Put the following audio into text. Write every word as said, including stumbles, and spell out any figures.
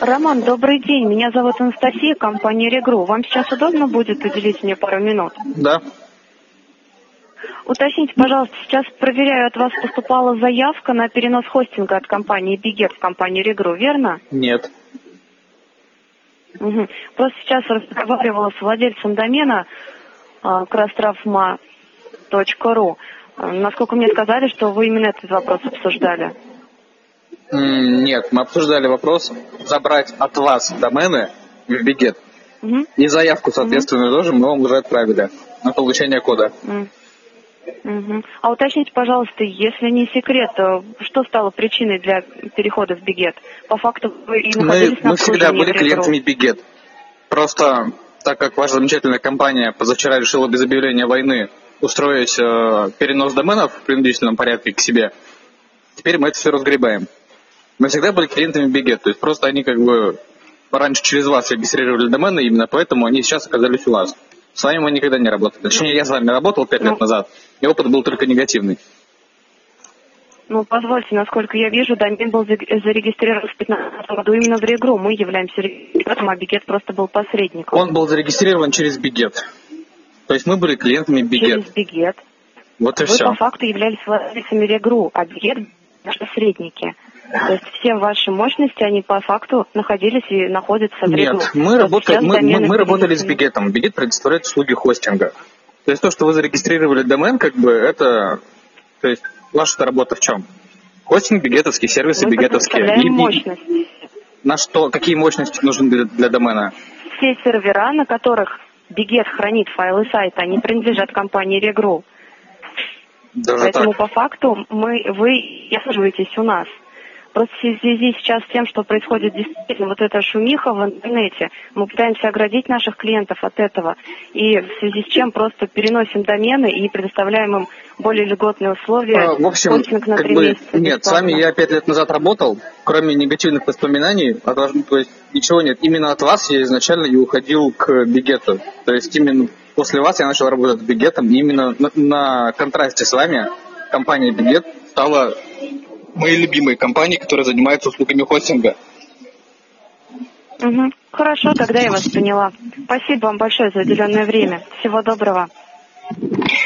Роман, добрый день. Меня зовут Анастасия, компания Регру. Вам сейчас удобно будет уделить мне пару минут? Да. Уточните, пожалуйста, сейчас проверяю, от вас поступала заявка на перенос хостинга от компании Бигет в компанию Регру, верно? Нет. Угу. Просто сейчас разговаривала с владельцем домена крастрафма точка ру. Насколько мне сказали, что вы именно этот вопрос обсуждали. Нет, мы обсуждали вопрос забрать от вас домены в Бигет. Угу. И заявку, соответственно, угу. тоже мы вам уже отправили на получение кода. Угу. Угу. А уточните, пожалуйста, если не секрет, что стало причиной для перехода в Бигет? По факту вы и находились мы, на мы всегда были Регру. клиентами Бигет. Просто так как ваша замечательная компания позавчера решила без объявления войны устроить э, перенос доменов в принудительном порядке к себе, теперь мы это все разгребаем. Мы всегда были клиентами Бигет, то есть просто они как бы раньше через вас регистрировали домены, именно поэтому они сейчас оказались у вас. С вами мы никогда не работали. Точнее, я с вами работал пять ну, лет назад, и опыт был только негативный. Ну, позвольте, насколько я вижу, домен был зарегистрирован в две тысячи пятнадцатом году именно в Регру. Мы являемся регистратором, а Бигет просто был посредником. Он был зарегистрирован через Бигет. То есть мы были клиентами Бигет. Через Бигет. Вот и Вы все. по факту являлись владельцами Регру, а Бигет — наши посредники. То есть все ваши мощности, они по факту находились и находятся в Регру. Нет, мы, работали, мы, мы, мы работали с Бигетом. Бигет предоставляет услуги хостинга. То есть то, что вы зарегистрировали домен, как бы это... То есть ваша работа в чем? Хостинг, бигетовские сервисы, мы бигетовские. И, мощности. На что? Какие мощности нужны для, для домена? Все сервера, на которых Бигет хранит файлы сайта, они принадлежат компании Регру. Даже Поэтому так? по факту мы, вы и обслуживаетесь у нас. Просто в связи сейчас с тем, что происходит действительно вот эта шумиха в интернете, мы пытаемся оградить наших клиентов от этого. И в связи с чем просто переносим домены и предоставляем им более льготные условия. А, в общем, хостинг на как три бы, месяца нет, бесплатно. с вами я пять лет назад работал, кроме негативных воспоминаний, от вас, то есть ничего нет. Именно от вас я изначально и уходил к Бигету. То есть именно после вас я начал работать с Бигетом, и именно на, на контрасте с вами компания Бигет стала моей любимой компанией, которая занимается услугами хостинга. Угу. Хорошо, тогда я вас поняла. Спасибо вам большое за уделенное время. Всего доброго.